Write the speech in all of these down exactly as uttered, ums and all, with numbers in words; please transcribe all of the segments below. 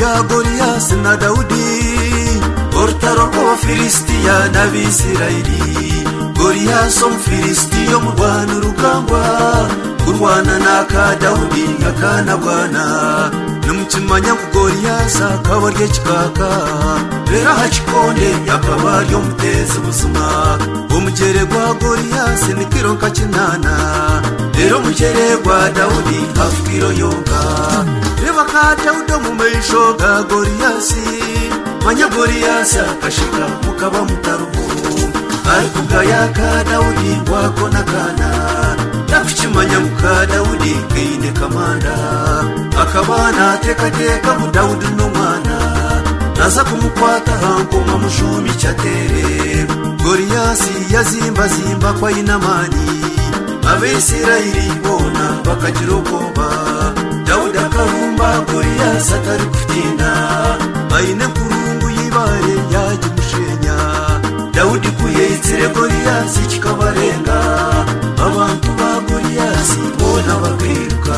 ya Goliath na Daudi ortaro ko Filistia na Bisirayeli Goliath umfilistia mubwana urugamba kurwana naka Daudi akana bwana numchimanya ku Goliath akabarye kikaka rera hachikonde yakabaryo muteze buzima umugere gwa Goliath nikironka kinana rero mugere gwa Daudi afukiro yonga reba ka Daudi mu meisho ga Goliath manya Goliath akashika mukaba mutarubu ariko gayaka Daudi wako nakana nakuchimanya muka Daudi kine kamanda akabana teka teka mu Daudi n'umwana naza kumukwata hankoma mushumi cyatere Goliath yazimba zimba kwa inamani Abisirayeli bona bakagira ubwoba Daudi akarumba Goliath atari kutinda ayine kurungu yibare yaje mushenya Daudi kuyitsire Goliath kikabarenga abantu ba Goliath bona bakiruka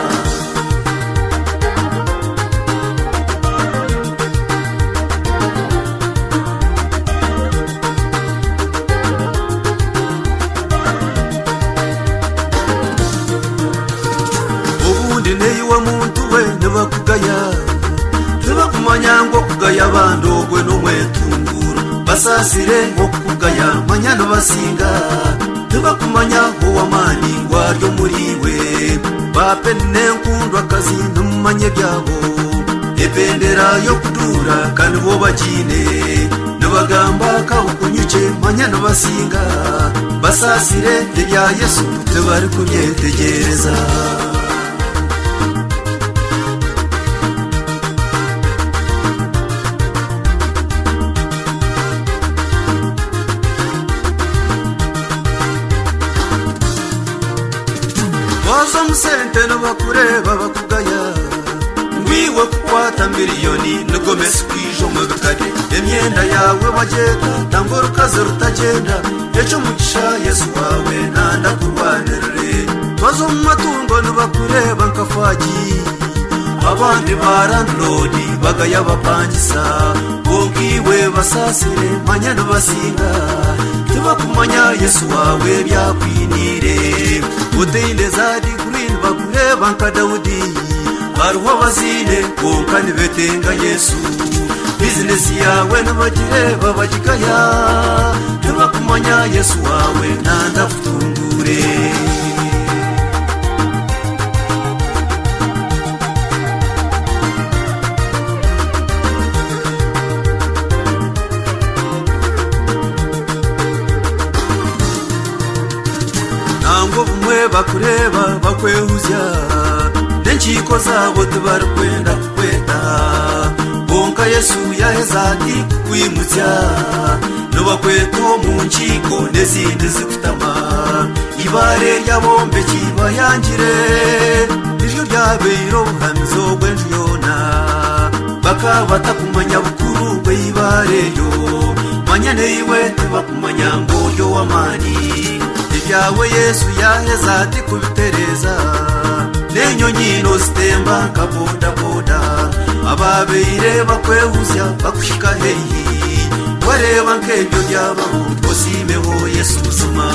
ubundi neyiwe muntu we nebakugaya nebakumanya ngo kugaya bandogwe no mwetungura basasire ngo kugaya manyano basinga tubakumanya huwa mani ngwaryo muriwe bapenne nkundwa kazi numanye byabo ebendera yo kudura kandi bo bajine nabagamba ka ukunyuke manyano basinga basasire bya Yesu tebari kubyetegereza Sente no bakureba bakugaya ngwiwe kukwata miliyoni nugomesi kwijo mwegakade emyenda yawe bagenda tamboro kaze rutagenda ejo mugisha Yesu wawe nanda kurwanirire bazo mu matungo no bakureba nkafagi abandi barandlodi bagaya bapangisa bongiwe basasire manyano basinga tubakumanya Yesu wawe byakwinire udinde zadi bakureba nka Daudi baruwa bazine konkani betenga Yesu business yawe n'abagireba bagikaya tubakumanya Yesu wawe nanda futungure nango bumwe bakureba bakwehuzya nenchiko zabo tubarikwenda kweta bonka Yesu yahezati kwimutya nobakweto mu nchiko nezindi zikutama ibare yabombe kibayangire iryo ryabero hamzo gwenjyona baka batakumanya bukuru beibareyo manyane iwe tubakumanya ngo yo wamani yawe Yesu yaheza ati kubitereza nenyonyi no stemba kaboda boda ababeire bakwehuzya bakushika heyi wareba nkebyo byabaho bosimeho Yesu zuma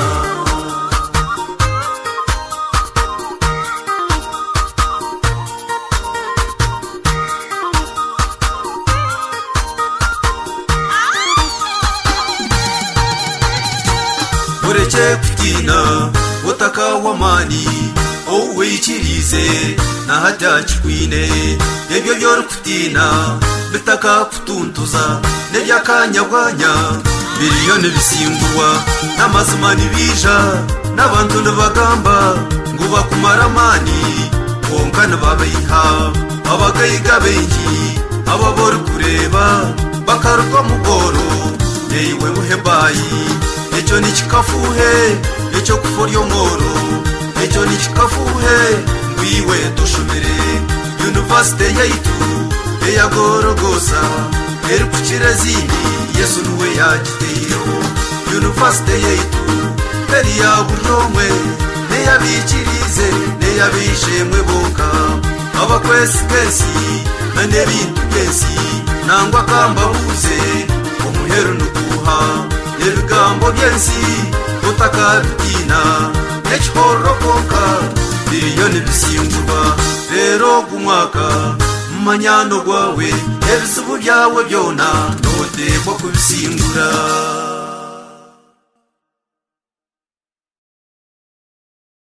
ureke kutina utaka wamani owe ikirize na hata chikwine ebyo byo kutina bitaka kutuntuza nebyakanyabwanya miliyoni bisimbwa n'amazimani bija n'abantu ndabagamba ngo bakumaramani wonkana babayiha abagayiga bengi ababori kureba bakaruka mugoro neyiwe muhebayi echo ni chikafuhe echo kuforyo moro echo ni chikafuhe ngwiwe tushumire university yaitu eya gorogosa eri kuchirezini Yesu nuwe yagiteyo university yaitu eri ya buromwe neya bichirize neya bishemwe boka abakwesi kesi n'ebintu byesi nangwa kambabuze umuheru nukuha ebigambo byensi utakabitina n'ekihorokoka biriyo nibisingurwa rero gumwaka mumanyano gwawe ebisubu byawe byona notegwa kubisingura